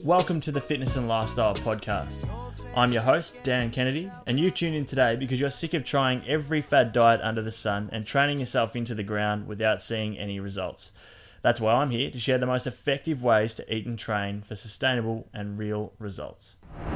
Welcome to the Fitness and Lifestyle Podcast. I'm your host, Dan Kennedy, and you tune in today because you're sick of trying every fad diet under the sun and training yourself into the ground without seeing any results. That's why I'm here to share the most effective ways to eat and train for sustainable and real results.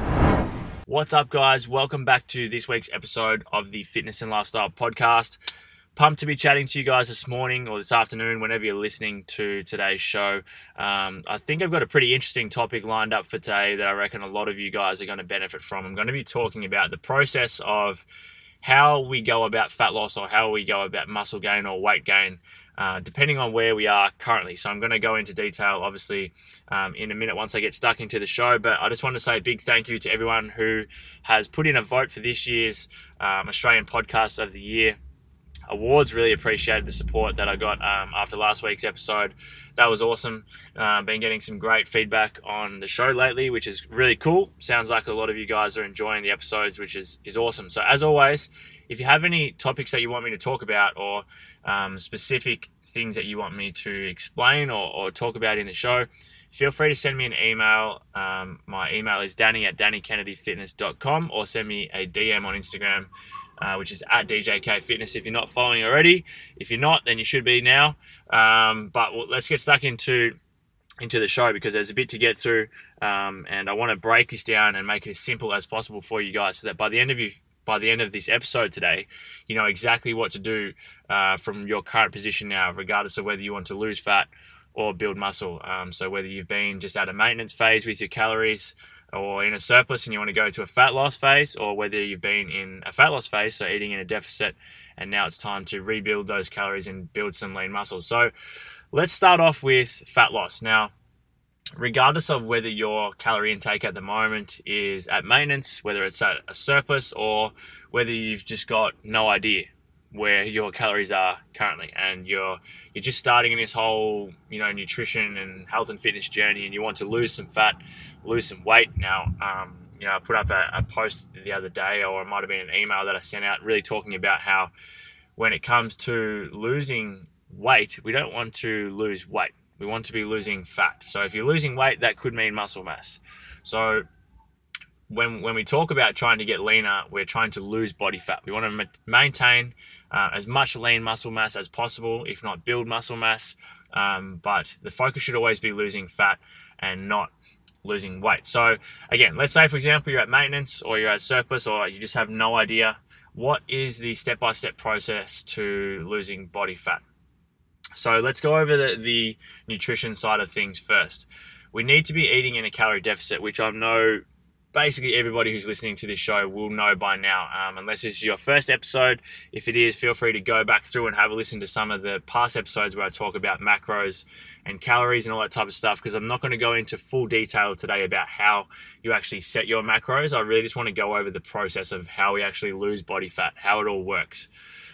What's up, guys? Welcome back to this week's episode of the Fitness and Lifestyle Podcast. Pumped to be chatting to you guys this morning or this afternoon, whenever you're listening to today's show. I think I've got a pretty interesting topic lined up for today that I reckon a lot of you guys are going to benefit from. I'm going to be talking about the process of how we go about fat loss or how we go about muscle gain or weight gain, depending on where we are currently. So I'm going to go into detail, obviously, in a minute once I get stuck into the show. But I just want to say a big thank you to everyone who has put in a vote for this year's Australian Podcast of the Year awards. Really appreciated the support that I got after last week's episode. That was awesome. Been getting some great feedback on the show lately, which is really cool. Sounds like a lot of you guys are enjoying the episodes, which is awesome. So as always, if you have any topics that you want me to talk about or specific things that you want me to explain or talk about in the show, feel free to send me an email. My email is danny@dannykennedyfitness.com, or send me a DM on Instagram, which is @DJKFitness if you're not following already. If you're not, then you should be now. Let's get stuck into the show because there's a bit to get through, and I want to break this down and make it as simple as possible for you guys so that by the end of this episode today, you know exactly what to do from your current position now, regardless of whether you want to lose fat or build muscle. So whether you've been just at a maintenance phase with your calories or in a surplus and you want to go to a fat loss phase, or whether you've been in a fat loss phase, so eating in a deficit, and now it's time to rebuild those calories and build some lean muscle. So let's start off with fat loss. Now, regardless of whether your calorie intake at the moment is at maintenance, whether it's at a surplus, or whether you've just got no idea where your calories are currently and you're just starting in this whole nutrition and health and fitness journey, and you want to lose some fat, lose some weight. Now I put up a post the other day, or it might have been an email that I sent out, really talking about how when it comes to losing weight, we don't want to lose weight, we want to be losing fat. So if you're losing weight, that could mean muscle mass. So when we talk about trying to get leaner, we're trying to lose body fat. We want to maintain as much lean muscle mass as possible, if not build muscle mass. But the focus should always be losing fat and not losing weight. So again, let's say, for example, you're at maintenance or you're at surplus, or you just have no idea. What is the step-by-step process to losing body fat? So let's go over the nutrition side of things first. We need to be eating in a calorie deficit, which I know basically everybody who's listening to this show will know by now, unless this is your first episode. If it is, feel free to go back through and have a listen to some of the past episodes where I talk about macros and calories and all that type of stuff, because I'm not going to go into full detail today about how you actually set your macros. I really just want to go over the process of how we actually lose body fat, how it all works.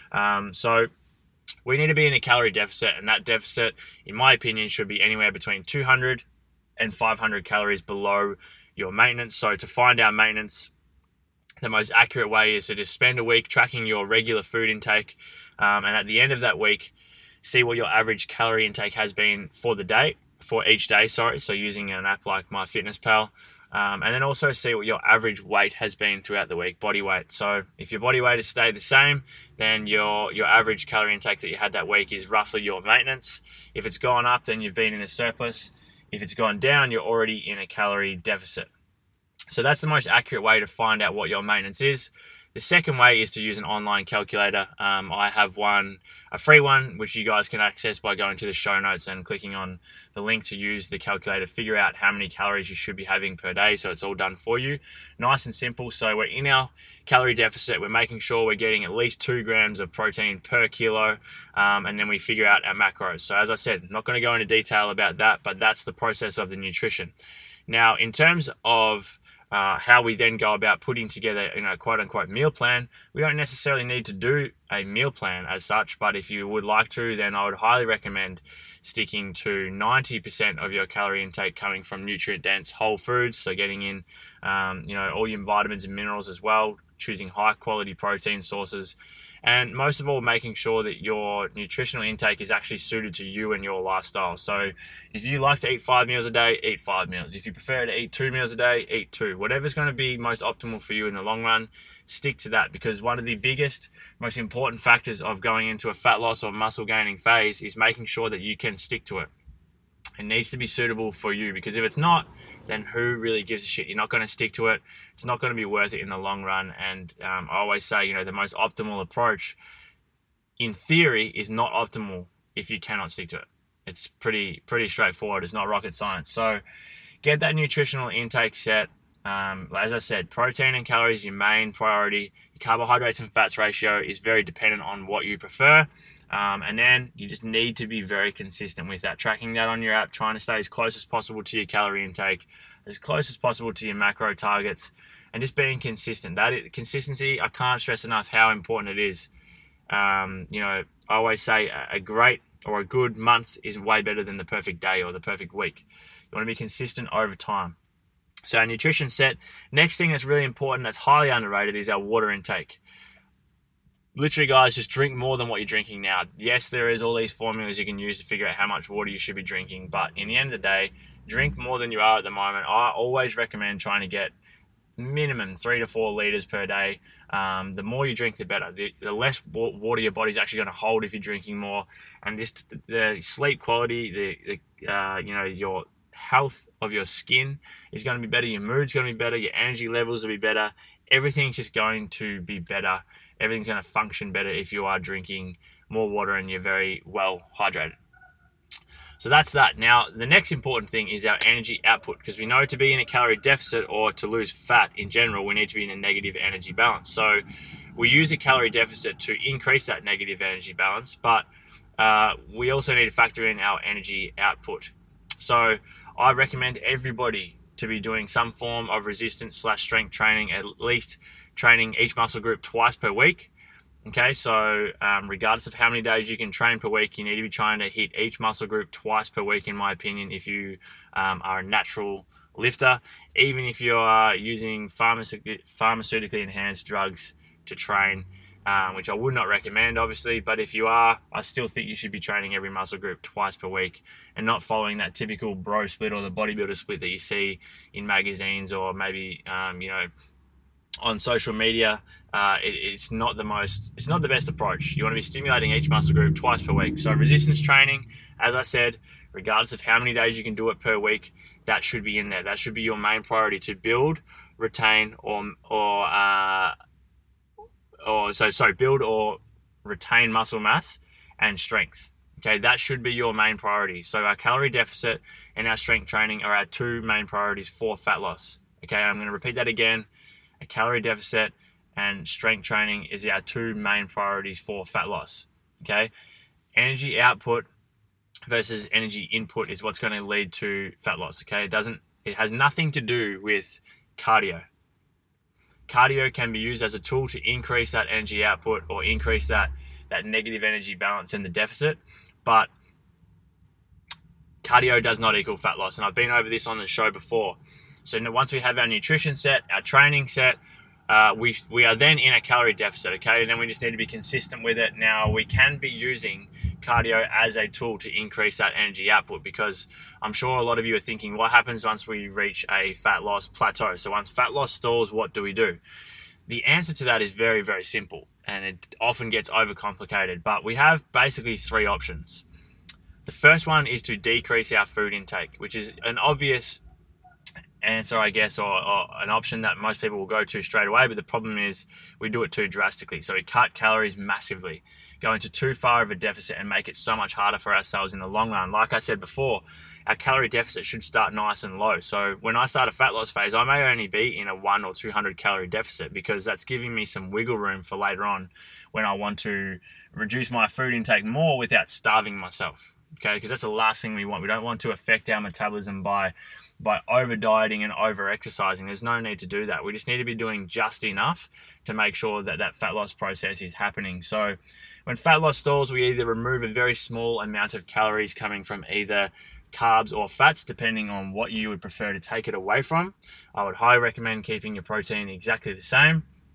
So we need to be in a calorie deficit, and that deficit, in my opinion, should be anywhere between 200 and 500 calories below your maintenance. So to find our maintenance, the most accurate way is to just spend a week tracking your regular food intake, and at the end of that week, see what your average calorie intake has been for each day. So using an app like MyFitnessPal, and then also see what your average weight has been throughout the week, body weight. So if your body weight has stayed the same, then your average calorie intake that you had that week is roughly your maintenance. If it's gone up, then you've been in a surplus. If it's gone down, you're already in a calorie deficit. So that's the most accurate way to find out what your maintenance is. The second way is to use an online calculator. I have a free one, which you guys can access by going to the show notes and clicking on the link to use the calculator, figure out how many calories you should be having per day. So it's all done for you. Nice and simple. So we're in our calorie deficit. We're making sure we're getting at least 2 grams of protein per kilo. And then we figure out our macros. So as I said, I'm not going to go into detail about that, but that's the process of the nutrition. Now, in terms of how we then go about putting together, quote unquote meal plan, we don't necessarily need to do a meal plan as such, but if you would like to, then I would highly recommend sticking to 90% of your calorie intake coming from nutrient dense whole foods. So getting in, all your vitamins and minerals as well, choosing high quality protein sources, And most of all, making sure that your nutritional intake is actually suited to you and your lifestyle. So if you like to eat 5 meals a day, eat 5 meals. If you prefer to eat 2 meals a day, eat 2. Whatever's going to be most optimal for you in the long run, stick to that, because one of the biggest, most important factors of going into a fat loss or muscle gaining phase is making sure that you can stick to it. It needs to be suitable for you, because if it's not, then who really gives a shit? You're not going to stick to it. It's not going to be worth it in the long run. And I always say, the most optimal approach in theory is not optimal if you cannot stick to it. It's pretty straightforward. It's not rocket science. So get that nutritional intake set. As I said, protein and calories, your main priority. Your carbohydrates and fats ratio is very dependent on what you prefer. And then you just need to be very consistent with that, tracking that on your app, trying to stay as close as possible to your calorie intake, as close as possible to your macro targets, and just being consistent. Consistency, I can't stress enough how important it is. I always say a great or a good month is way better than the perfect day or the perfect week. You want to be consistent over time. So our nutrition set. Next thing that's really important, that's highly underrated, is our water intake. Literally, guys, just drink more than what you're drinking now. Yes, there is all these formulas you can use to figure out how much water you should be drinking, but in the end of the day, drink more than you are at the moment. I always recommend trying to get minimum 3 to 4 liters per day. The more you drink, the better. The less water your body's actually going to hold if you're drinking more, and just the sleep quality, your health of your skin is going to be better. Your mood's going to be better. Your energy levels will be better. Everything's just going to be better. Everything's going to function better if you are drinking more water and you're very well hydrated. So that's that. Now, the next important thing is our energy output, because we know to be in a calorie deficit or to lose fat in general, we need to be in a negative energy balance. So we use a calorie deficit to increase that negative energy balance, but we also need to factor in our energy output. So I recommend everybody to be doing some form of resistance/strength training, at least training each muscle group twice per week. Okay, so regardless of how many days you can train per week, you need to be trying to hit each muscle group twice per week, in my opinion, if you are a natural lifter. Even if you are using pharmaceutically enhanced drugs to train, which I would not recommend, obviously, but if you are, I still think you should be training every muscle group twice per week and not following that typical bro split or the bodybuilder split that you see in magazines or maybe, on social media. It's not the best approach. You want to be stimulating each muscle group twice per week. So resistance training, as I said, regardless of how many days you can do it per week, that should be in there. That should be your main priority, to build, retain, build or retain muscle mass and strength. Okay, that should be your main priority. So our calorie deficit and our strength training are our two main priorities for fat loss. Okay, I'm going to repeat that again. A calorie deficit and strength training is our two main priorities for fat loss. Okay, energy output versus energy input is what's going to lead to fat loss. Okay, it has nothing to do with cardio. Cardio can be used as a tool to increase that energy output or increase that negative energy balance in the deficit, but cardio does not equal fat loss. And I've been over this on the show before. So once we have our nutrition set, our training set, we are then in a calorie deficit, okay? And then we just need to be consistent with it. Now, we can be using cardio as a tool to increase that energy output, because I'm sure a lot of you are thinking, what happens once we reach a fat loss plateau? So once fat loss stalls, what do we do? The answer to that is very, very simple, and it often gets overcomplicated, but we have basically 3 options. The first one is to decrease our food intake, which is an obvious answer, I guess, or an option that most people will go to straight away, but the problem is we do it too drastically. So we cut calories massively, go into too far of a deficit and make it so much harder for ourselves in the long run. Like I said before, our calorie deficit should start nice and low. So when I start a fat loss phase, I may only be in a 100 or 200 calorie deficit, because that's giving me some wiggle room for later on when I want to reduce my food intake more without starving myself. Okay, because that's the last thing we want. We don't want to affect our metabolism by over dieting and over exercising. There's no need to do that. We just need to be doing just enough to make sure that fat loss process is happening. So when fat loss stalls, we either remove a very small amount of calories coming from either carbs or fats, depending on what you would prefer to take it away from. I would highly recommend keeping your protein exactly the same.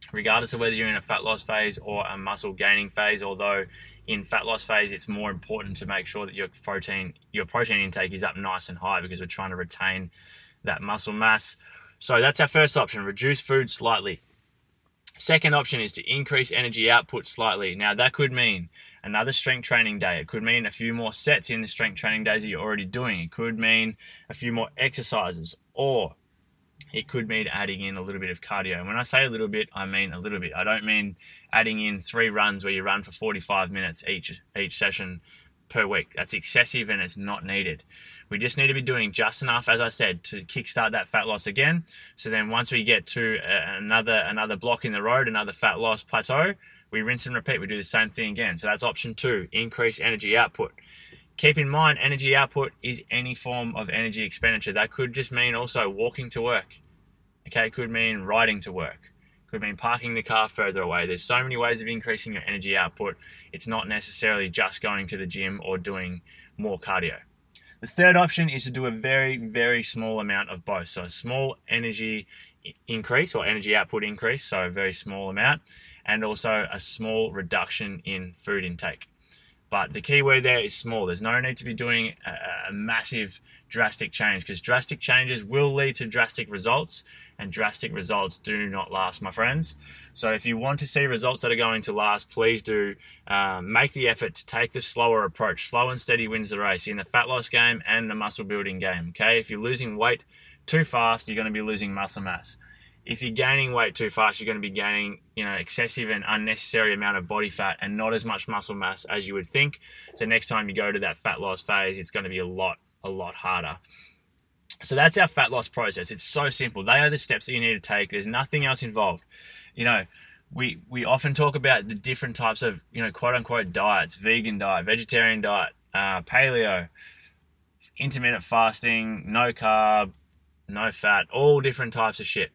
regardless of whether you're in a fat loss phase or a muscle gaining phase. Although in fat loss phase, it's more important to make sure that your protein intake is up nice and high, because we're trying to retain that muscle mass. So that's our first option, reduce food slightly. Second option is to increase energy output slightly. Now that could mean another strength training day. It could mean a few more sets in the strength training days that you're already doing. It could mean a few more exercises, or it could mean adding in a little bit of cardio. And when I say a little bit, I mean a little bit. I don't mean adding in 3 runs where you run for 45 minutes each session per week. That's excessive and it's not needed. We just need to be doing just enough, as I said, to kickstart that fat loss again. So then once we get to another block in the road, another fat loss plateau, we rinse and repeat. We do the same thing again. So that's option 2, increase energy output. Keep in mind, energy output is any form of energy expenditure. That could just mean also walking to work. Okay, it could mean riding to work. It could mean parking the car further away. There's so many ways of increasing your energy output. It's not necessarily just going to the gym or doing more cardio. The third option is to do a very, very small amount of both. So a small energy increase or energy output increase, so a very small amount, and also a small reduction in food intake. But the key word there is small. There's no need to be doing a massive drastic change, because drastic changes will lead to drastic results, and drastic results do not last, my friends. So if you want to see results that are going to last, please do make the effort to take the slower approach. Slow and steady wins the race in the fat loss game and the muscle building game. Okay, if you're losing weight too fast, you're going to be losing muscle mass. If you're gaining weight too fast, you're going to be gaining, excessive and unnecessary amount of body fat and not as much muscle mass as you would think. So next time you go to that fat loss phase, it's going to be a lot harder. So that's our fat loss process. It's so simple. They are the steps that you need to take. There's nothing else involved. We often talk about the different types of, quote unquote diets: vegan diet, vegetarian diet, paleo, intermittent fasting, no carb, no fat, all different types of shit.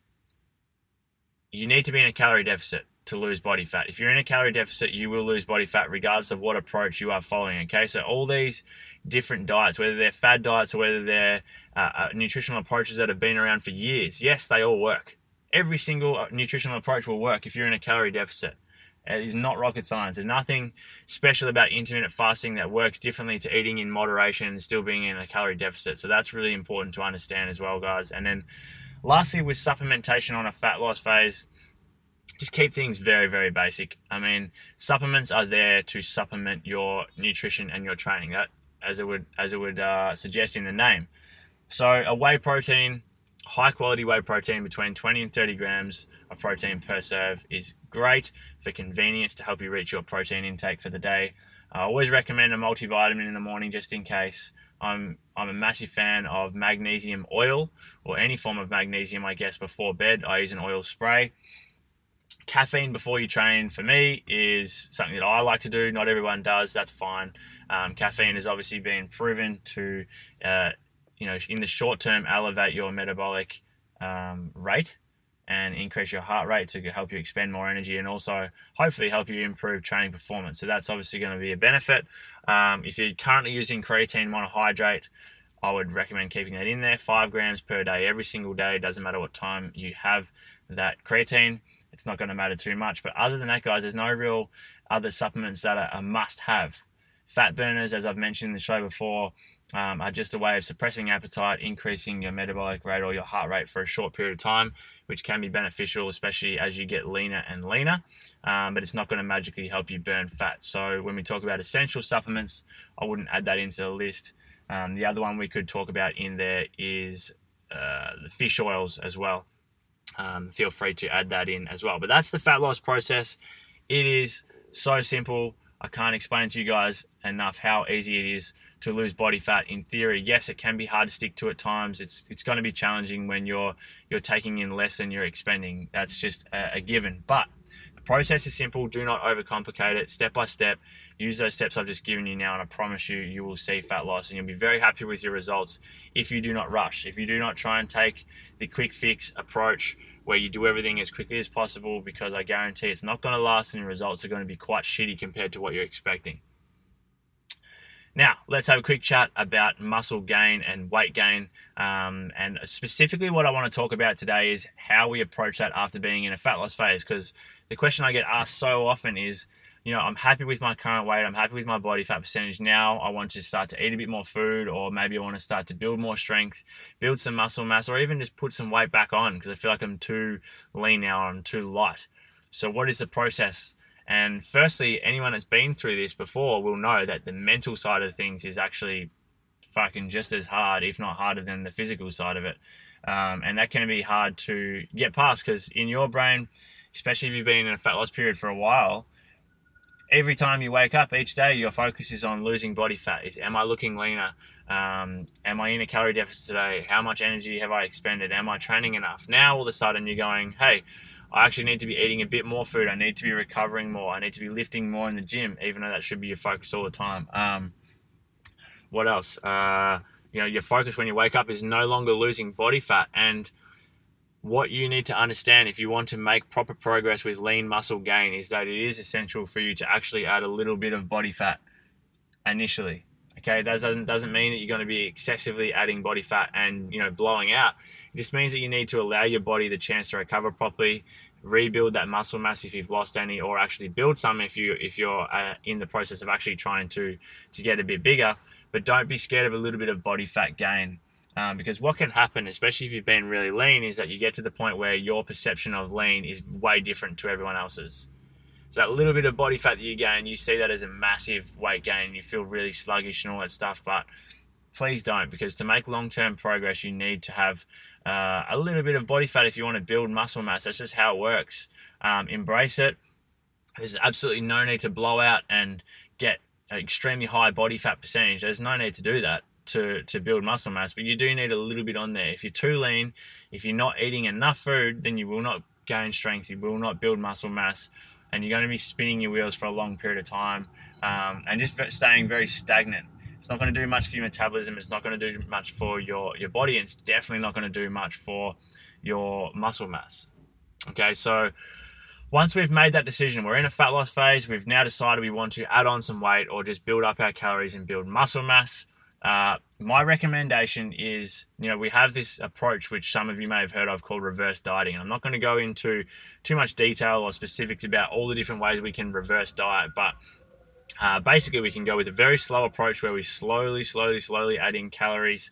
You need to be in a calorie deficit to lose body fat. If you're in a calorie deficit, you will lose body fat regardless of what approach you are following. Okay, so all these different diets, whether they're fad diets or whether they're nutritional approaches that have been around for years, yes, they all work. Every single nutritional approach will work if you're in a calorie deficit. It is not rocket science. There's nothing special about intermittent fasting that works differently to eating in moderation and still being in a calorie deficit. So that's really important to understand as well, guys. And then lastly, with supplementation on a fat loss phase, just keep things very, very basic. I mean, supplements are there to supplement your nutrition and your training, that as it would suggest in the name. So a whey protein, high quality whey protein between 20 and 30 grams of protein per serve is great for convenience to help you reach your protein intake for the day. I always recommend a multivitamin in the morning just in case. I'm a massive fan of magnesium oil, or any form of magnesium, I guess, before bed. I use an oil spray. Caffeine before you train, for me, is something that I like to do. Not everyone does. That's fine. Caffeine has obviously been proven to, in the short term, elevate your metabolic rate and increase your heart rate to help you expend more energy, and also hopefully help you improve training performance. So that's obviously going to be a benefit. If you're currently using creatine monohydrate, I would recommend keeping that in there, 5 grams per day, every single day. Doesn't matter what time you have that creatine. It's not going to matter too much. But other than that, guys, there's no real other supplements that are a must-have. Fat burners, as I've mentioned in the show before, are just a way of suppressing appetite, increasing your metabolic rate or your heart rate for a short period of time, which can be beneficial, especially as you get leaner and leaner. But it's not going to magically help you burn fat. So when we talk about essential supplements, I wouldn't add that into the list. The other one we could talk about in there is the fish oils as well. Feel free to add that in as well. But that's the fat loss process. It is so simple. I can't explain to you guys enough how easy it is to lose body fat in theory. Yes, it can be hard to stick to at times. It's going to be challenging when you're taking in less than you're expending. That's just a given. But the process is simple. Do not overcomplicate it. Step by step. Use those steps I've just given you now, and I promise you will see fat loss, and you'll be very happy with your results if you do not rush. If you do not try and take the quick fix approach where you do everything as quickly as possible, because I guarantee it's not going to last and your results are going to be quite shitty compared to what you're expecting. Now, let's have a quick chat about muscle gain and weight gain. And specifically what I want to talk about today is how we approach that after being in a fat loss phase. Because the question I get asked so often is, I'm happy with my current weight. I'm happy with my body fat percentage. Now I want to start to eat a bit more food, or maybe I want to start to build more strength, build some muscle mass, or even just put some weight back on because I feel like I'm too lean now, or I'm too light. So what is the process? And firstly, anyone that's been through this before will know that the mental side of things is actually fucking just as hard, if not harder than the physical side of it. And that can be hard to get past because in your brain, especially if you've been in a fat loss period for a while, every time you wake up each day, your focus is on losing body fat. Am I looking leaner? Am I in a calorie deficit today? How much energy have I expended? Am I training enough? Now all of a sudden you're going, hey, I actually need to be eating a bit more food. I need to be recovering more. I need to be lifting more in the gym, even though that should be your focus all the time. What else? Your focus when you wake up is no longer losing body fat. And what you need to understand if you want to make proper progress with lean muscle gain is that it is essential for you to actually add a little bit of body fat initially. Okay, that doesn't mean that you're going to be excessively adding body fat and blowing out. It just means that you need to allow your body the chance to recover properly, rebuild that muscle mass if you've lost any, or actually build some if you're in the process of actually trying to get a bit bigger. But don't be scared of a little bit of body fat gain, because what can happen, especially if you've been really lean, is that you get to the point where your perception of lean is way different to everyone else's. So that little bit of body fat that you gain, you see that as a massive weight gain. You feel really sluggish and all that stuff, but please don't, because to make long-term progress, you need to have a little bit of body fat if you want to build muscle mass. That's just how it works. Embrace it. There's absolutely no need to blow out and get an extremely high body fat percentage. There's no need to do that to build muscle mass, but you do need a little bit on there. If you're too lean, if you're not eating enough food, then you will not gain strength, you will not build muscle mass, and you're going to be spinning your wheels for a long period of time, and just staying very stagnant. It's not going to do much for your metabolism. It's not going to do much for your body, and it's definitely not going to do much for your muscle mass. Okay, so once we've made that decision, we're in a fat loss phase, we've now decided we want to add on some weight or just build up our calories and build muscle mass. My recommendation is, we have this approach which some of you may have heard of called reverse dieting. I'm not going to go into too much detail or specifics about all the different ways we can reverse diet, but basically we can go with a very slow approach where we slowly add in calories.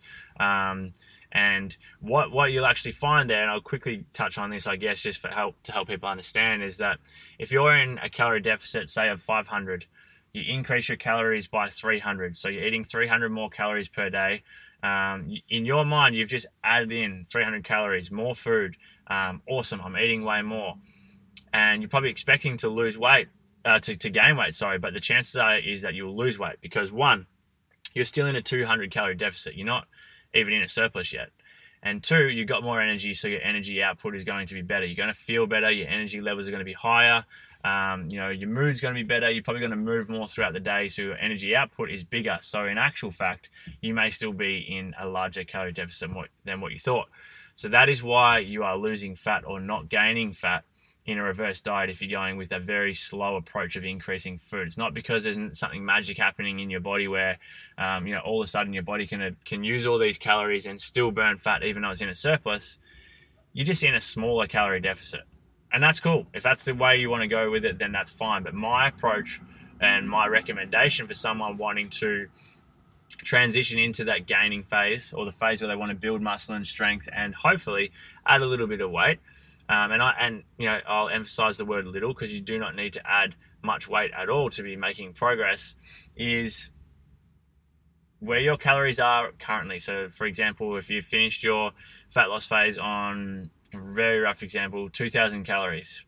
And what you'll actually find there, and I'll quickly touch on this, I guess, just to help people understand, is that if you're in a calorie deficit, say of 500, you increase your calories by 300. So you're eating 300 more calories per day. In your mind, you've just added in 300 calories, more food. Awesome, I'm eating way more. And you're probably expecting to lose weight, to gain weight, but the chances are is that you'll lose weight because, one, you're still in a 200 calorie deficit. You're not even in a surplus yet. And two, you've got more energy, so your energy output is going to be better. You're going to feel better. Your energy levels are going to be higher. Your mood's going to be better. You're probably going to move more throughout the day, so your energy output is bigger. So in actual fact, you may still be in a larger calorie deficit than what you thought. So that is why you are losing fat or not gaining fat in a reverse diet if you're going with a very slow approach of increasing food. It's not because there's something magic happening in your body where, all of a sudden your body can use all these calories and still burn fat even though it's in a surplus. You're just in a smaller calorie deficit. And that's cool. If that's the way you want to go with it, then that's fine. But my approach and my recommendation for someone wanting to transition into that gaining phase, or the phase where they want to build muscle and strength and hopefully add a little bit of weight, I'll emphasize the word little because you do not need to add much weight at all to be making progress, is where your calories are currently. So for example, if you finished your fat loss phase on, a very rough example, 2,000 calories,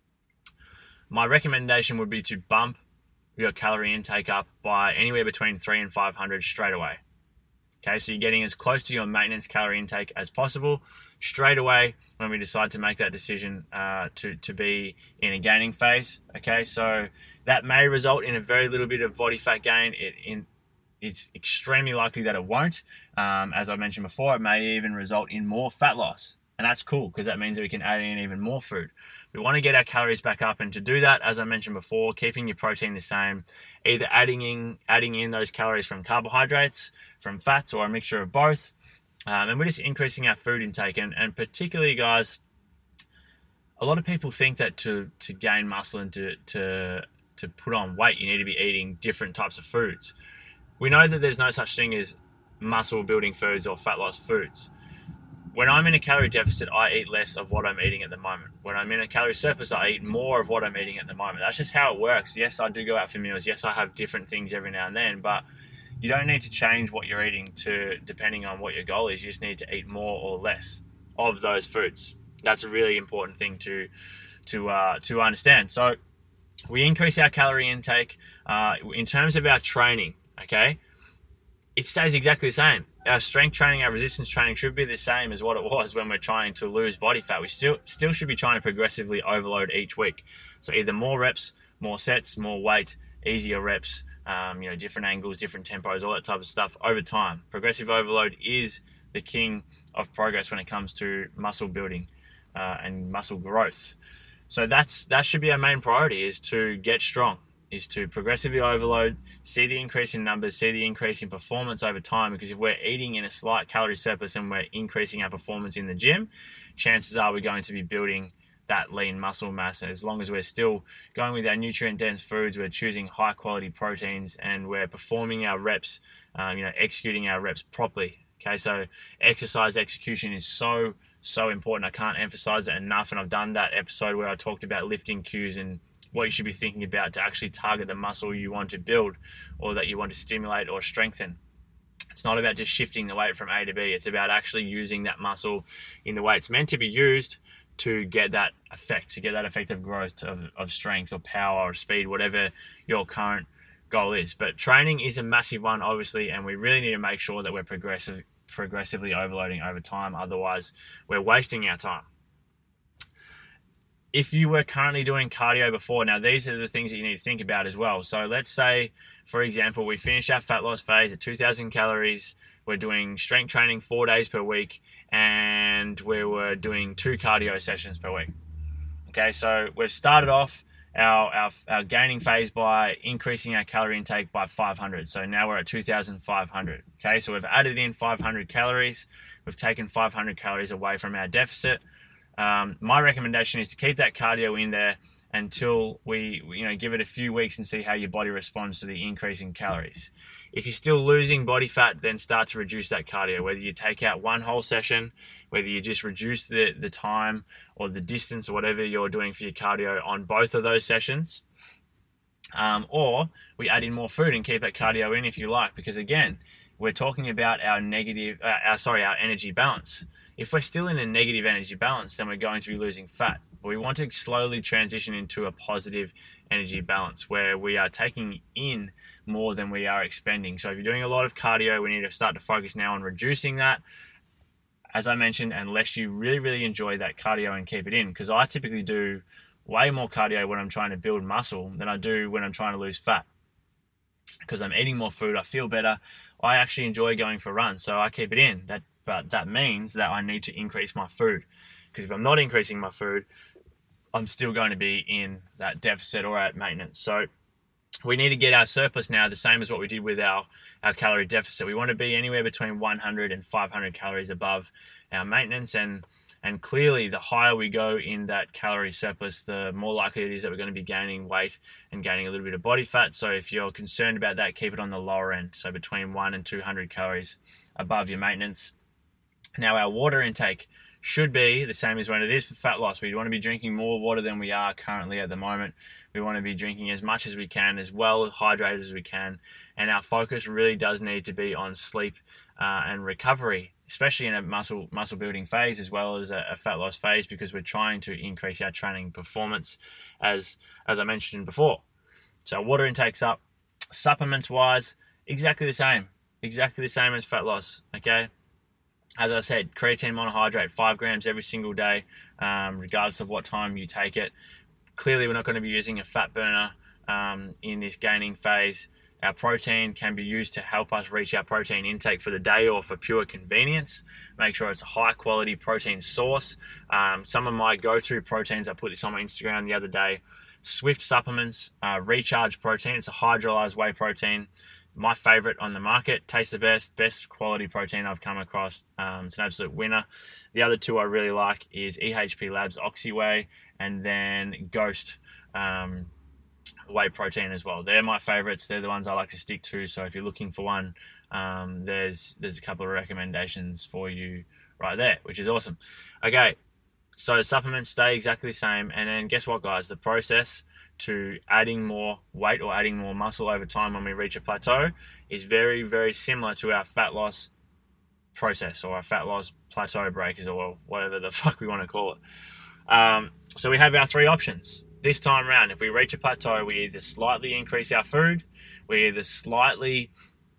my recommendation would be to bump your calorie intake up by anywhere between 300 and 500 straight away. Okay, so you're getting as close to your maintenance calorie intake as possible straight away when we decide to make that decision to be in a gaining phase. Okay, so that may result in a very little bit of body fat gain. It's extremely likely that it won't. As I mentioned before, it may even result in more fat loss. And that's cool because that means that we can add in even more food. We want to get our calories back up, and to do that, as I mentioned before, keeping your protein the same, either adding in those calories from carbohydrates, from fats, or a mixture of both. And we're just increasing our food intake. And particularly, guys, a lot of people think that to gain muscle and to put on weight, you need to be eating different types of foods. We know that there's no such thing as muscle building foods or fat loss foods. When I'm in a calorie deficit, I eat less of what I'm eating at the moment. When I'm in a calorie surplus, I eat more of what I'm eating at the moment. That's just how it works. Yes, I do go out for meals. Yes, I have different things every now and then, but you don't need to change what you're eating depending on what your goal is. You just need to eat more or less of those foods. That's a really important thing to understand. So we increase our calorie intake. In terms of our training, okay, it stays exactly the same. Our strength training, our resistance training should be the same as what it was when we're trying to lose body fat. We still should be trying to progressively overload each week. So either more reps, more sets, more weight, easier reps, different angles, different tempos, all that type of stuff over time. Progressive overload is the king of progress when it comes to muscle building and muscle growth. So that should be our main priority, is to get strong, is to progressively overload, see the increase in numbers, see the increase in performance over time. Because if we're eating in a slight calorie surplus and we're increasing our performance in the gym, chances are we're going to be building that lean muscle mass. And as long as we're still going with our nutrient-dense foods, we're choosing high-quality proteins, and we're performing our reps, executing our reps properly. Okay, so exercise execution is so important. I can't emphasize it enough. And I've done that episode where I talked about lifting cues and what you should be thinking about to actually target the muscle you want to build or that you want to stimulate or strengthen. It's not about just shifting the weight from A to B. It's about actually using that muscle in the way it's meant to be used to get that effect, of growth, of strength or power or speed, whatever your current goal is. But training is a massive one, obviously, and we really need to make sure that we're progressively overloading over time. Otherwise, we're wasting our time. If you were currently doing cardio before, now these are the things that you need to think about as well. So let's say, for example, we finished our fat loss phase at 2,000 calories. We're doing strength training 4 days per week, and we were doing 2 cardio sessions per week. Okay, so we've started off our gaining phase by increasing our calorie intake by 500. So now we're at 2,500. Okay, so we've added in 500 calories. We've taken 500 calories away from our deficit. My recommendation is to keep that cardio in there until we give it a few weeks and see how your body responds to the increase in calories. If you're still losing body fat, then start to reduce that cardio, whether you take out one whole session, whether you just reduce the time or the distance or whatever you're doing for your cardio on both of those sessions, or we add in more food and keep that cardio in if you like, because again, we're talking about our energy balance. If we're still in a negative energy balance, then we're going to be losing fat. We want to slowly transition into a positive energy balance where we are taking in more than we are expending. So if you're doing a lot of cardio, we need to start to focus now on reducing that, as I mentioned, unless you really, really enjoy that cardio and keep it in. Because I typically do way more cardio when I'm trying to build muscle than I do when I'm trying to lose fat. Because I'm eating more food, I feel better. I actually enjoy going for runs, so I keep it in. But that means that I need to increase my food. Because if I'm not increasing my food, I'm still going to be in that deficit or at maintenance. So we need to get our surplus now the same as what we did with our calorie deficit. We want to be anywhere between 100 and 500 calories above our maintenance. And clearly, the higher we go in that calorie surplus, the more likely it is that we're going to be gaining weight and gaining a little bit of body fat. So if you're concerned about that, keep it on the lower end. So between 1 and 200 calories above your maintenance. Now, our water intake should be the same as when it is for fat loss. We want to be drinking more water than we are currently at the moment. We want to be drinking as much as we can, as well hydrated as we can. And our focus really does need to be on sleep and recovery, especially in a muscle building phase as well as a fat loss phase, because we're trying to increase our training performance as I mentioned before. So water intake's up. Supplements wise, exactly the same as fat loss, okay? As I said, creatine monohydrate, 5 grams every single day, regardless of what time you take it. Clearly, we're not going to be using a fat burner in this gaining phase. Our protein can be used to help us reach our protein intake for the day or for pure convenience. Make sure it's a high quality protein source. Some of my go-to proteins, I put this on my Instagram the other day, Swift Supplements, Recharge Protein. It's a hydrolyzed whey protein. My favorite on the market, tastes the best quality protein I've come across. It's an absolute winner. The other two I really like is EHP Labs Oxy Whey and then Ghost whey protein as well. They're my favorites. They're the ones I like to stick to. So if you're looking for one, there's a couple of recommendations for you right there, which is awesome. Okay, so supplements stay exactly the same. And then guess what, guys? The process to adding more weight or adding more muscle over time when we reach a plateau is very, very similar to our fat loss process or our fat loss plateau breakers or whatever the fuck we want to call it. So we have our three options. This time around, if we reach a plateau, we either slightly increase our food, we either slightly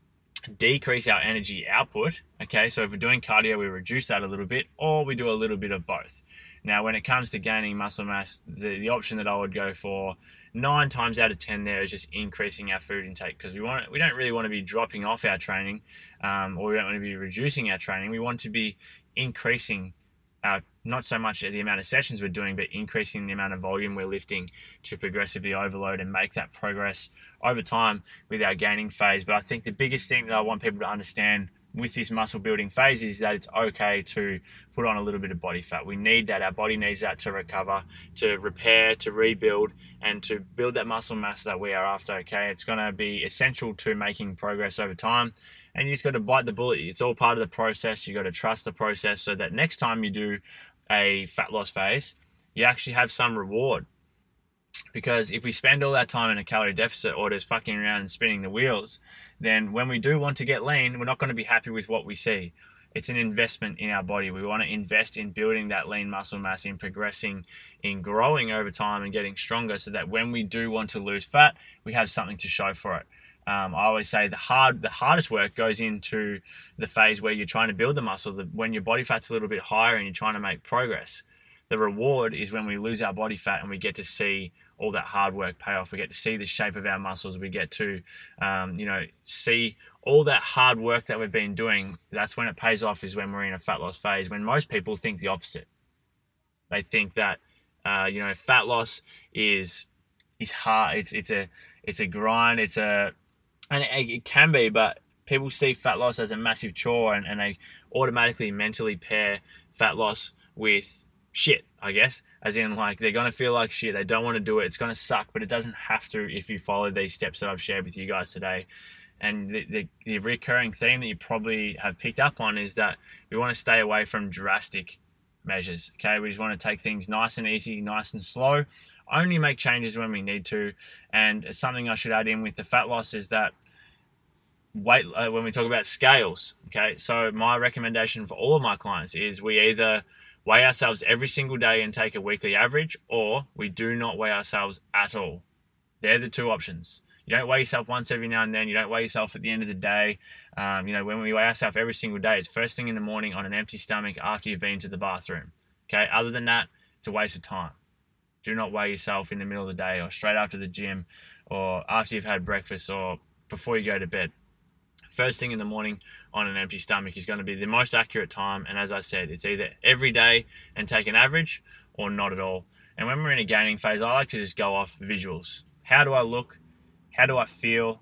decrease our energy output, okay? So if we're doing cardio, we reduce that a little bit, or we do a little bit of both. Now, when it comes to gaining muscle mass, the option that I would go for 9 times out of 10 there is just increasing our food intake, because we don't really want to be dropping off our training, or we don't want to be reducing our training. We want to be increasing our, not so much the amount of sessions we're doing, but increasing the amount of volume we're lifting to progressively overload and make that progress over time with our gaining phase. But I think the biggest thing that I want people to understand with this muscle building phase is that it's okay to put on a little bit of body fat. We need that. Our body needs that to recover, to repair, to rebuild, and to build that muscle mass that we are after, okay? It's going to be essential to making progress over time. And you just got to bite the bullet. It's all part of the process. You got to trust the process so that next time you do a fat loss phase, you actually have some reward. Because if we spend all that time in a calorie deficit or just fucking around and spinning the wheels, then when we do want to get lean, we're not going to be happy with what we see. It's an investment in our body. We want to invest in building that lean muscle mass, in progressing, in growing over time and getting stronger so that when we do want to lose fat, we have something to show for it. I always say the hardest work goes into the phase where you're trying to build the muscle, when your body fat's a little bit higher and you're trying to make progress. The reward is when we lose our body fat and we get to see all that hard work pay off. We get to see the shape of our muscles. We get to, see all that hard work that we've been doing. That's when it pays off, is when we're in a fat loss phase, when most people think the opposite. They think that, fat loss is hard. It's a grind. And it can be, but people see fat loss as a massive chore and they automatically mentally pair fat loss with shit, I guess. As in, like, they're going to feel like shit. They don't want to do it. It's going to suck, but it doesn't have to if you follow these steps that I've shared with you guys today. And the recurring theme that you probably have picked up on is that we want to stay away from drastic measures, okay? We just want to take things nice and easy, nice and slow, only make changes when we need to. And something I should add in with the fat loss is that weight, when we talk about scales, okay? So my recommendation for all of my clients is we either weigh ourselves every single day and take a weekly average, or we do not weigh ourselves at all. They're the two options. You don't weigh yourself once every now and then. You don't weigh yourself at the end of the day. When we weigh ourselves every single day, it's first thing in the morning on an empty stomach after you've been to the bathroom. Okay. Other than that, it's a waste of time. Do not weigh yourself in the middle of the day or straight after the gym or after you've had breakfast or before you go to bed. First thing in the morning on an empty stomach is going to be the most accurate time. And as I said, it's either every day and take an average or not at all. And when we're in a gaining phase, I like to just go off visuals. How do I look? How do I feel?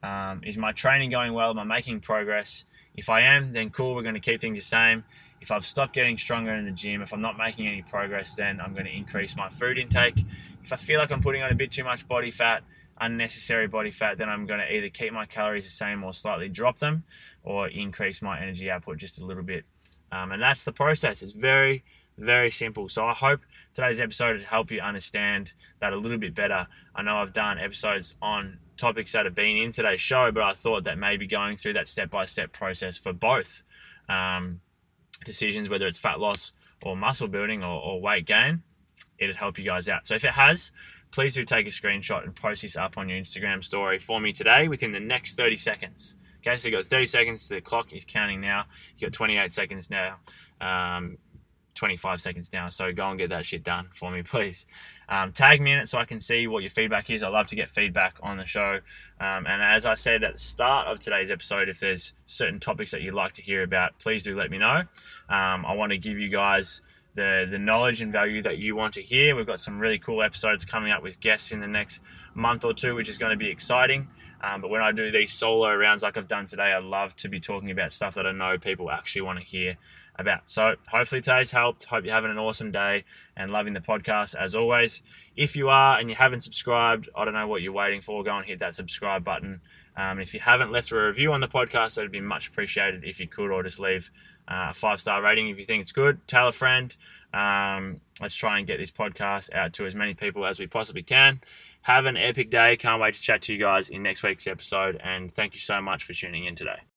Is my training going well? Am I making progress? If I am, then cool, we're going to keep things the same. If I've stopped getting stronger in the gym, if I'm not making any progress, then I'm going to increase my food intake. If I feel like I'm putting on a bit too much body fat, unnecessary body fat, then I'm going to either keep my calories the same or slightly drop them, or increase my energy output just a little bit. And that's the process. It's very, very simple. So I hope today's episode will help you understand that a little bit better. I know I've done episodes on topics that have been in today's show, but I thought that maybe going through that step-by-step process for both decisions, whether it's fat loss or muscle building or weight gain, it'll help you guys out. So if it has, please do take a screenshot and post this up on your Instagram story for me today within the next 30 seconds. Okay, so you got 30 seconds. The clock is counting now. You got 28 seconds now. 25 seconds now. So go and get that shit done for me, please. Tag me in it so I can see what your feedback is. I love to get feedback on the show. And as I said at the start of today's episode, if there's certain topics that you'd like to hear about, please do let me know. I want to give you guys the knowledge and value that you want to hear. We've got some really cool episodes coming up with guests in the next month or two, which is going to be exciting. But when I do these solo rounds like I've done today, I love to be talking about stuff that I know people actually want to hear about. So hopefully today's helped. Hope you're having an awesome day and loving the podcast as always. If you are and you haven't subscribed, I don't know what you're waiting for. Go and hit that subscribe button. If you haven't left a review on the podcast, that would be much appreciated if you could, or just leave a 5-star rating if you think it's good. Tell a friend. Let's try and get this podcast out to as many people as we possibly can. Have an epic day. Can't wait to chat to you guys in next week's episode. And thank you so much for tuning in today.